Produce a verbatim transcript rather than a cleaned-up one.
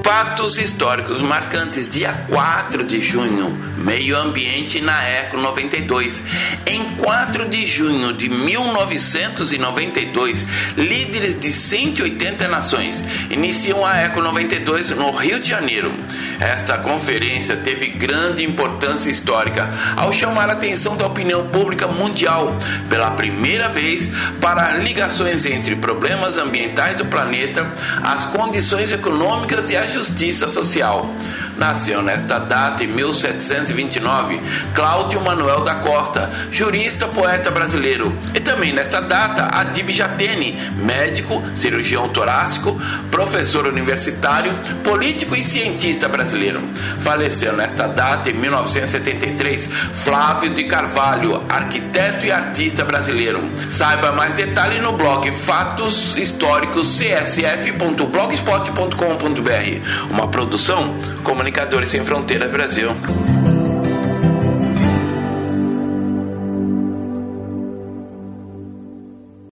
Fatos históricos marcantes. Dia quatro de junho, Meio Ambiente na Eco noventa e dois. Em quatro de junho de mil novecentos e noventa e dois, líderes de cento e oitenta nações iniciam a Eco noventa e dois no Rio de Janeiro. Esta conferência teve grande importância histórica ao chamar a atenção da opinião pública mundial pela primeira vez para ligações entre problemas ambientais do planeta, as condições econômicas e a justiça social. Nasceu nesta data, em mil setecentos e vinte e nove, Cláudio Manuel da Costa, jurista, poeta brasileiro. E também nesta data, Adib Jatene, médico, cirurgião torácico, professor universitário, político e cientista brasileiro. Faleceu nesta data, em mil novecentos e setenta e três, Flávio de Carvalho, arquiteto e artista brasileiro. Saiba mais detalhes no blog Fatos Históricos c s f ponto blogspot ponto com ponto b r. Uma produção Comunicadores Sem Fronteiras Brasil.